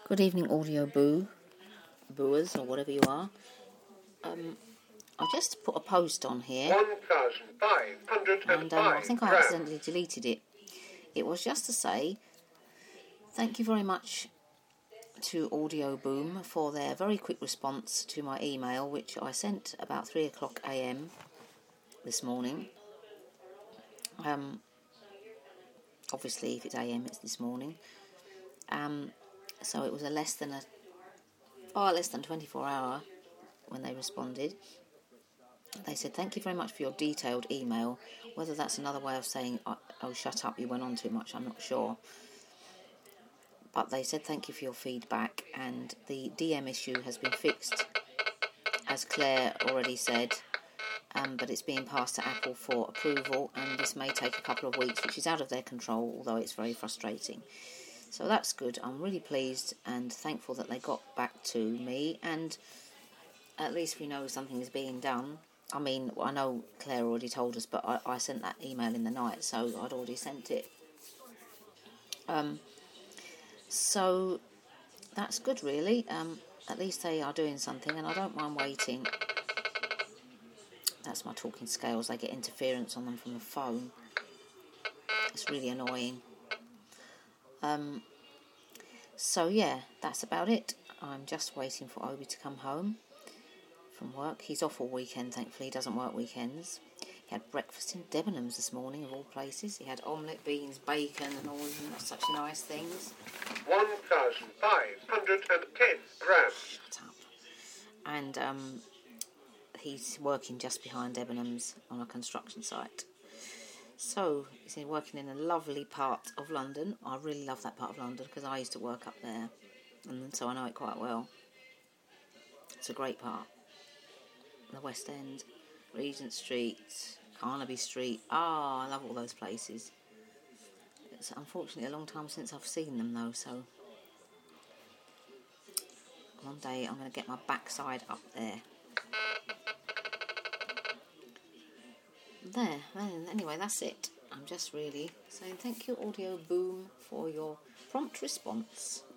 Good evening, audio booers, or whatever you are. I just put a post on here, 1,505 and I think I accidentally deleted it. It was just to say thank you very much to Audio Boom for their very quick response to my email, which I sent about 3 o'clock a.m. this morning. Obviously, if it's a.m., it's this morning. So it was a less than 24 hour when they responded. They said, thank you very much for your detailed email. Whether that's another way of saying, oh, shut up, you went on too much, I'm not sure. But they said, thank you for your feedback, and the DM issue has been fixed, as Claire already said, but it's being passed to Apple for approval, and this may take a couple of weeks, which is out of their control, although it's very frustrating. So that's good. I'm really pleased and thankful that they got back to me, and at least we know something is being done. I mean, I know Claire already told us, but I sent that email in the night, so I'd already sent it. So that's good, really. At least they are doing something, and I don't mind waiting. That's my talking scales. They get interference on them from the phone. It's really annoying. So yeah, that's about it. I'm just waiting for Obi to come home from work. He's off all weekend, thankfully. He doesn't work weekends. He had breakfast in Debenhams this morning, of all places. He had omelette, beans, bacon and all such nice things. 1,510 grams. Shut up. And he's working just behind Debenhams on a construction site. So he's working in a lovely part of London. I really love that part of London because I used to work up there, and so I know it quite well. It's a great part. The West End, Regent Street, Carnaby Street. I love all those places. It's unfortunately a long time since I've seen them though, so one day I'm going to get my backside up there. Anyway, that's it. I'm just really saying thank you, Audio Boom, for your prompt response.